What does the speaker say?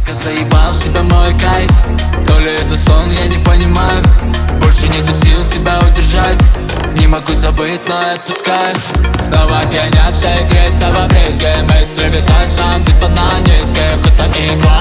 Детка, заебал тебя мой кайф. То ли это сон, я не понимаю. Больше нету сил тебя удержать. Не могу забыть, но отпускаю. Снова пьянят в игре, снова брызгаем. Мысли витают там где-то на низких. Вот такие